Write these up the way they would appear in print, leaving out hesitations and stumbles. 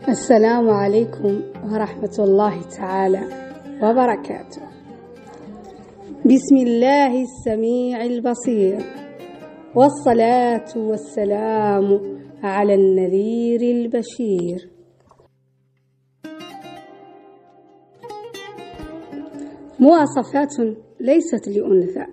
السلام عليكم ورحمة الله تعالى وبركاته. بسم الله السميع البصير، والصلاة والسلام على النذير البشير. مواصفات ليست لأنثى.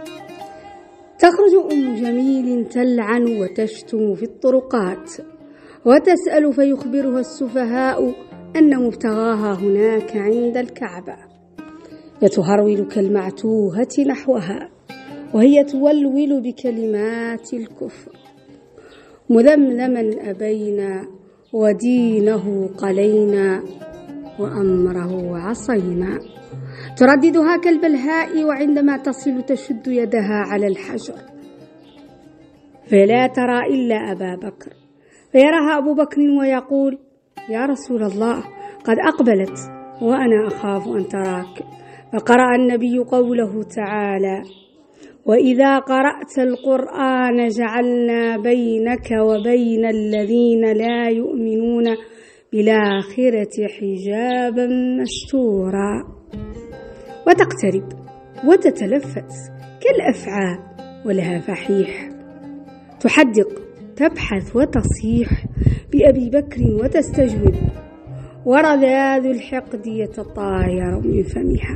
تخرج أم جميل تلعن وتشتم في الطرقات، وتسأل فيخبرها السفهاء أن مبتغاها هناك عند الكعبة، يتهرول كالمعتوهة نحوها وهي تولول بكلمات الكفر. مذمما أبينا ودينه قلينا وأمره عصينا، ترددها كالبلهاء وعندما تصل تشد يدها على الحجر، فلا ترى إلا أبا بكر، فيراها أبو بكر ويقول: يا رسول الله، قد أقبلت وأنا أخاف أن تراك. فقرأ النبي قوله تعالى: وإذا قرأت القرآن جعلنا بينك وبين الذين لا يؤمنون بالآخرة حجابا مستورا. وتقترب وتتلفت كالأفعى ولها فحيح، تحدق تبحث وتصيح بأبي بكر وتستجوب، ورذاذ الحقد يتطاير من فمها.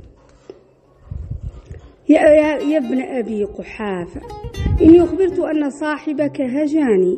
يا ابن أبي قحافة، إني أخبرت أن صاحبك هجاني،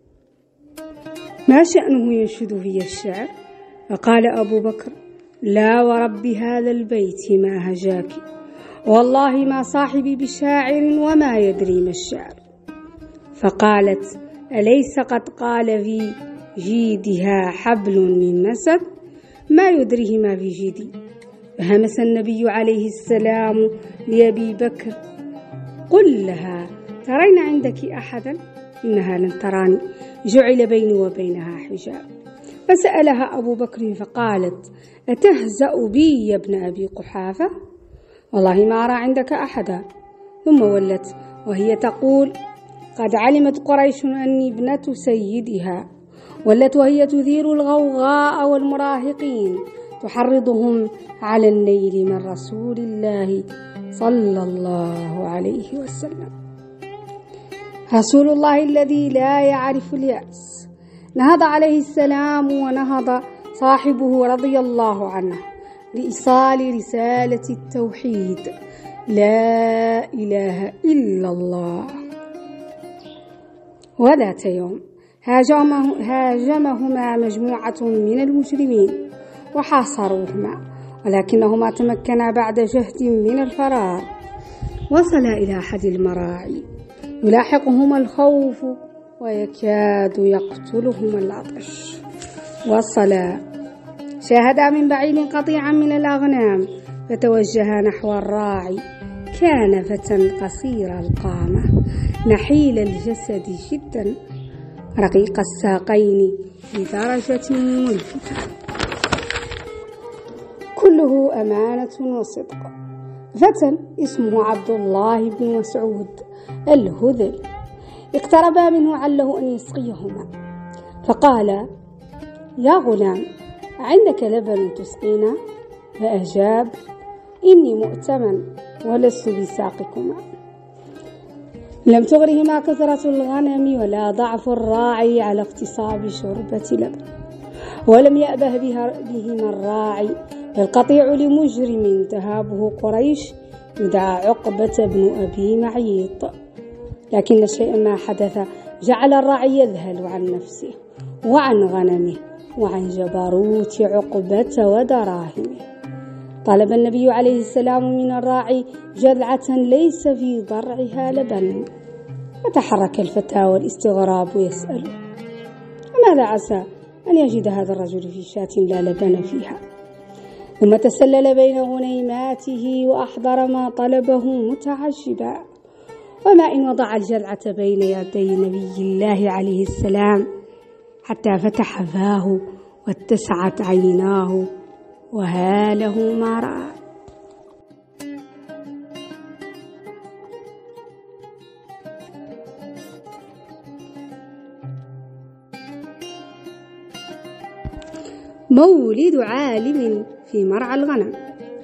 ما شأنه ينشد في الشعر؟ فقال أبو بكر: لا ورب هذا البيت ما هجاك، والله ما صاحبي بشاعر وما يدري ما الشعر. فقالت: أليس قد قال في جيدها حبل من مسد؟ ما يدريه ما في جيدي. فهمس النبي عليه السلام لأبي بكر: قل لها ترين عندك أحدا؟ إنها لن تراني، جعل بيني وبينها حجاب. فسألها أبو بكر فقالت: أتهزأ بي يا ابن أبي قحافة؟ والله ما أرى عندك أحدا. ثم ولت وهي تقول: قد علمت قريش أني ابنة سيدها. ولت وهي تثير الغوغاء والمراهقين، تحرضهم على النيل من رسول الله صلى الله عليه وسلم. رسول الله الذي لا يعرف اليأس نهض عليه السلام، ونهض صاحبه رضي الله عنه لإيصال رسالة التوحيد: لا إله إلا الله. وذات يوم هاجمهما مجموعة من المجرمين وحاصروهما، ولكنهما تمكنا بعد جهد من الفرار. وصلا إلى أحد المراعي، يلاحقهما الخوف ويكاد يقتلهما العطش. وصلا، شاهدا من بعيد قطيعا من الأغنام، فتوجها نحو الراعي. كان فتى قصير القامة، نحيل الجسد جدا، رقيق الساقين بدرجة ملفتة، كله أمانة وصدق. فتى اسمه عبد الله بن مسعود الهذلي، اقتربا منه عله أن يسقيهما، فقال: يا غلام، عندك لبن تسقينا؟ فأجاب: إني مؤتمن ولست بساقكما. لم تغرهما كثرة الغنم ولا ضعف الراعي على اغتصاب شربة لبن، ولم يأبه بهما الراعي، بل قطيع لمجرم تهابه قريش يدعى عقبة بن أبي معيط. لكن شيئا ما حدث جعل الراعي يذهل عن نفسه وعن غنمه وعن جبروت عقبة ودراهمه. طلب النبي عليه السلام من الراعي جذعة ليس في ضرعها لبن، فتحرك الفتى والاستغراب يسأل: وماذا عسى أن يجد هذا الرجل في شاة لا لبن فيها؟ ثم تسلل بين غنيماته وأحضر ما طلبه متعجبا. وما إن وضع الجذعة بين يدي نبي الله عليه السلام حتى فتح فاه واتسعت عيناه وهاله ما رأى. مولد عالم في مرعى الغنم.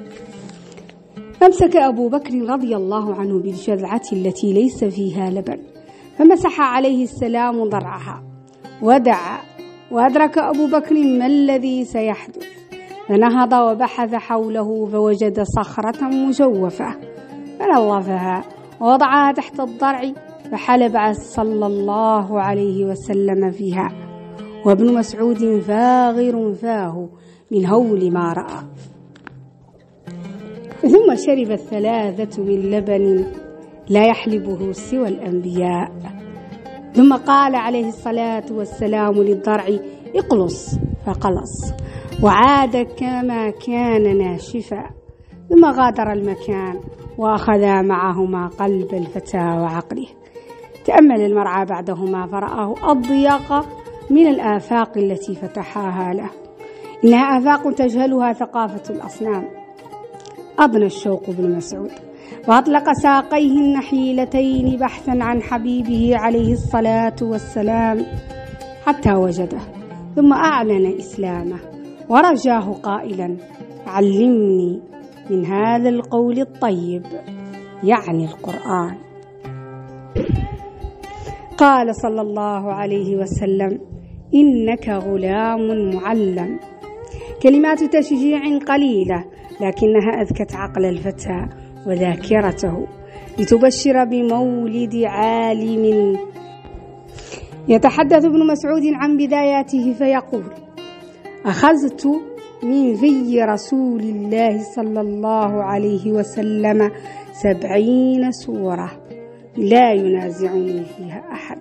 أمسك أبو بكر رضي الله عنه بالجذعة التي ليس فيها لبن، فمسح عليه السلام ضرعها ودعا، وأدرك أبو بكر ما الذي سيحدث، فنهض وبحث حوله فوجد صخرة مجوفة فنظفها ووضعها تحت الضرع، فحلب صلى الله عليه وسلم فيها، وابن مسعود فاغر فاه من هول ما رأى. ثم شرب 3 من لبن لا يحلبه سوى الأنبياء، ثم قال عليه الصلاة والسلام للضرع: اقلص، فقلص وعاد كما كان ناشفا، ثم غادر المكان وأخذا معهما قلب الفتى وعقله. تأمل المرعى بعدهما فرآه أضيق من الآفاق التي فتحاها له، إنها آفاق تجهلها ثقافة الأصنام. أضنى الشوق بن مسعود وأطلق ساقيه النحيلتين بحثا عن حبيبه عليه الصلاة والسلام حتى وجده، ثم أعلن إسلامه ورجاه قائلا: علمني من هذا القول الطيب، يعني القرآن. قال صلى الله عليه وسلم: إنك غلام معلم. كلمات تشجيع قليلة لكنها أذكت عقل الفتى وذاكرته لتبشر بمولد عالم. يتحدث ابن مسعود عن بداياته فيقول: أخذت من في رسول الله صلى الله عليه وسلم 70 سورة لا ينازعني فيها أحد.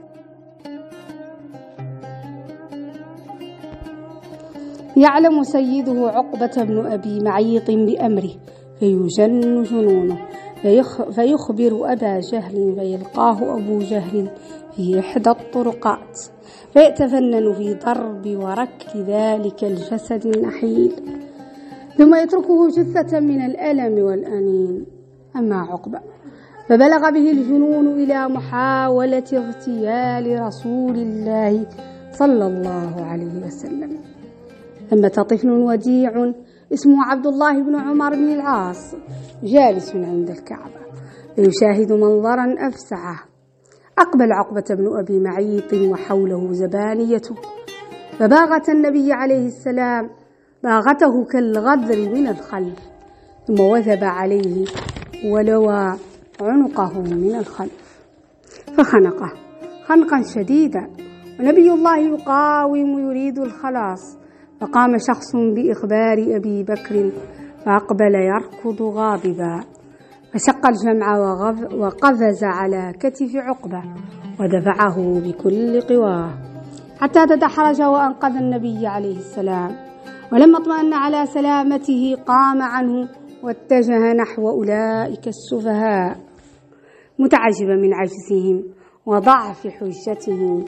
يعلم سيده عقبة بن أبي معيط بأمره فيجن جنونه، فيخبر أبا جهل فيلقاه أبو جهل في إحدى الطرقات فيتفنن في ضرب ورك ذلك الجسد النحيل، ثم يتركه جثة من الألم والأنين. أما عقبة فبلغ به الجنون إلى محاولة اغتيال رسول الله صلى الله عليه وسلم. ثمة طفل وديع اسمه عبد الله بن عمر بن العاص جالس عند الكعبة فيشاهد منظرا أفسعه. أقبل عقبة بن أبي معيط وحوله زبانيته، فباغت النبي عليه السلام باغته كالغدر من الخلف، ثم وثب عليه ولوى عنقه من الخلف فخنقه خنقا شديدا، ونبي الله يقاوم يريد الخلاص، فقام شخص بإخبار أبي بكر فأقبل يركض غاضبا، فشق الجمع وقفز على كتف عقبة ودفعه بكل قواه حتى تدحرج وأنقذ النبي عليه السلام. ولما اطمأن على سلامته قام عنه واتجه نحو أولئك السفهاء متعجبا من عجزهم وضعف حجتهم.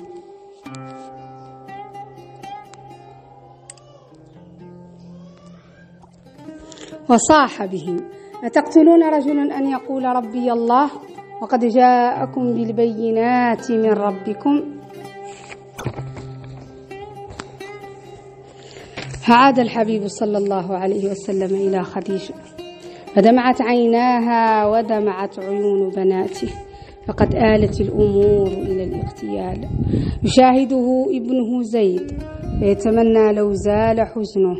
وصاح بهم: أتقتلون رجلا أن يقول ربي الله وقد جاءكم بالبينات من ربكم؟ فعاد الحبيب صلى الله عليه وسلم إلى خديجة فدمعت عيناها ودمعت عيون بناته، فقد آلت الأمور إلى الاغتيال. يشاهده ابنه زيد فيتمنى لو زال حزنه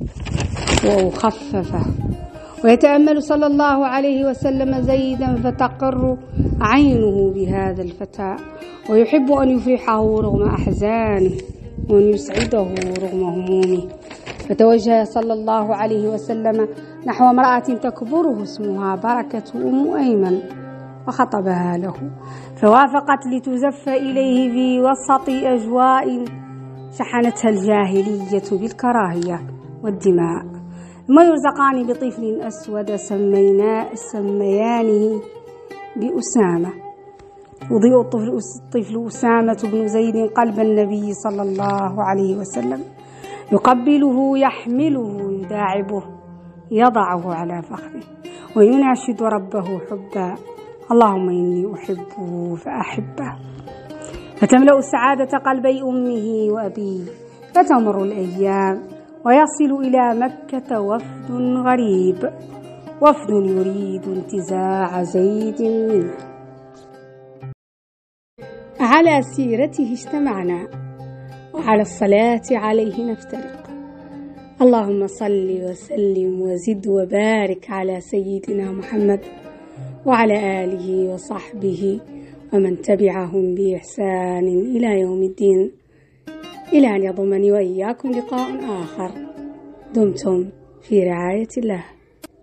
وخففه، ويتأمل صلى الله عليه وسلم زيدا فتقر عينه بهذا الفتى، ويحب أن يفرحه رغم أحزانه وأن يسعده رغم همومه. فتوجه صلى الله عليه وسلم نحو امرأة تكبره اسمها بركة أم أيمن وخطبها له، فوافقت لتزف إليه في وسط أجواء شحنتها الجاهلية بالكراهية والدماء. ثم يرزقان بطفل أسود سميانه بأسامة. يضيء الطفل أسامة بن زيد قلب النبي صلى الله عليه وسلم، يقبله يحمله يداعبه يضعه على فخذه ويناشد ربه حبا: اللهم إني أحبه فأحبه. فتملأ السعادة قلبي أمه وأبيه، فتمر الأيام ويصل إلى مكة وفد غريب، وفد يريد انتزاع زيد منه. على سيرته اجتمعنا، وعلى الصلاة عليه نفترق. اللهم صل وسلم وزد وبارك على سيدنا محمد وعلى آله وصحبه ومن تبعهم بإحسان إلى يوم الدين، إلى أن يضمني وإياكم لقاء آخر. دمتم في رعاية الله.